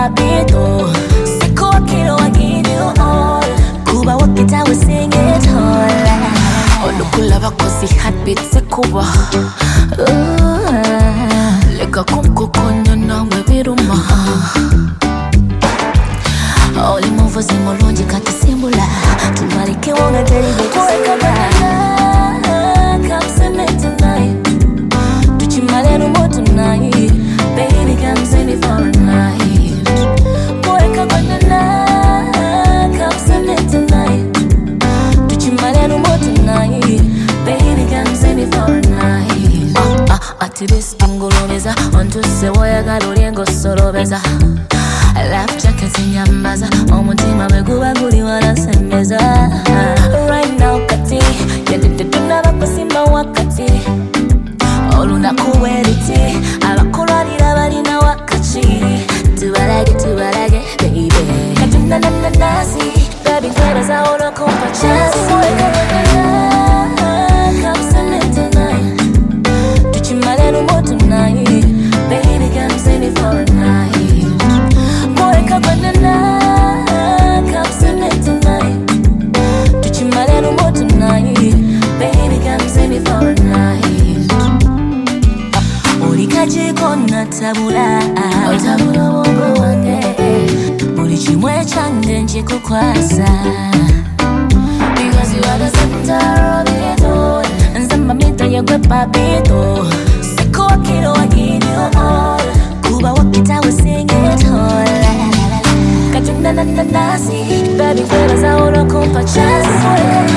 papito. Sikuwa kilo I give you all. Kuba wakita we sing it all. Olukula bakosi heartbeat sekuba. Leka kumkukonya nawe biruma. Oli muvuzi mulungi kati simbula. Tumalike wonga teri betusembula. Come see me tonight. Tuchimale rumo tonight. Baby come see me for a night. Boy come see me tonight. Tuchimale rumo tonight. Baby come see me for a night. Ati bisingulobeza onto se woyagala oliengo solobeza. Life jackets inyambaza omutima beguba guli wanasemeza. Right now kati yendete tunaba kusimba wakati olunaku weriti abakulwanira balina wakati tubalage baby katina nanasi baby twebaza olokumpa chance. Come see me tonight. Tuchimale rumo tonight. Baby come see me for a night. Come see me tonight. Tuchimale rumo tonight. Baby come see me for a night. Olikajiko natabula otabula wongo wange. Buli chimwe change njikukwasa. Because you are the center of it all. Nzamba mito yegwe papito. Sikuwa kilo I give you all. Kuba wakita we sing it all. Katina nanasi, baby, kwebaza olokumpa chance.